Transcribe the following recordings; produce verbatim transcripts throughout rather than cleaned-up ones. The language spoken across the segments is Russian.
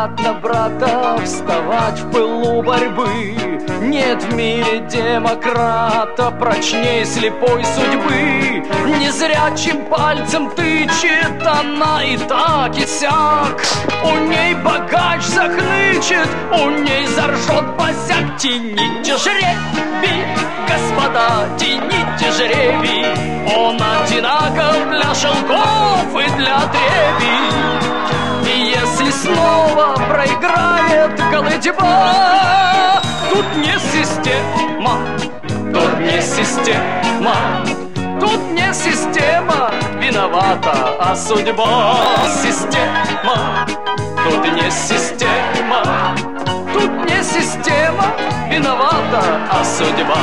брат на брата вставать в пылу борьбы. Нет в мире демократа прочней слепой судьбы. Незрячим пальцем тычет она и так и сяк. У ней богач захнычет, у ней заржет босяк. Тяните жребий, господа, тяните жребий. Он одинаков для шелков и для требий. И если снова проиграет голодьба, тут не система, тут не система, тут не система виновата, а судьба. Система, тут не система, тут не система виновата, а судьба.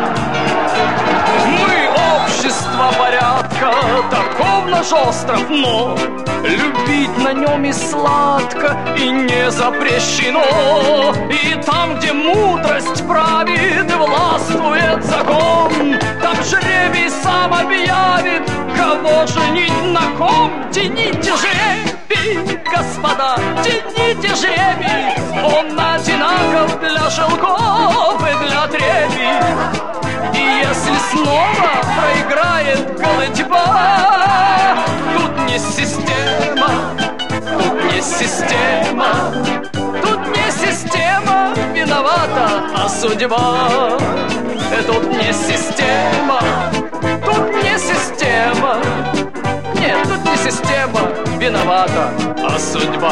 Мы общество порядка, таков наш остров, но любить на нем и сладко, и не запрещено. И там, где мудрость правит и властвует закон, там жребий сам объявит, кого женить на ком. Тяните жребий, господа, тяните жребий. Он одинаков для шелков и для требий. И если снова проиграет голодьба, тут не система, тут не система, тут не система виновата, а судьба. Тут не система, тут не система, нет, тут не система виновата, а судьба.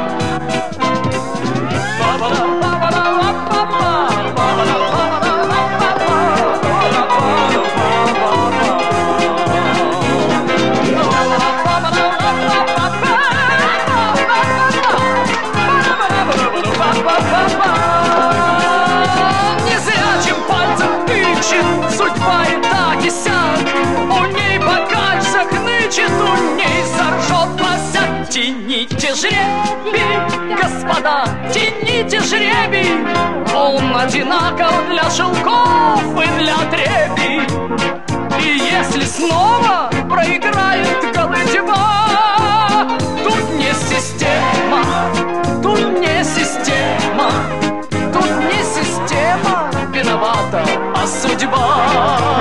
Незрячим пальцем тычет судьба и так и сяк. У ней богач захнычет, у ней заржет босяк. Тяните жребий, господа, тяните жребий. Он одинаков для шелков и для требий. И если снова проиграет голодьба, тут не система, тут не система, тут не система виновата, а судьба.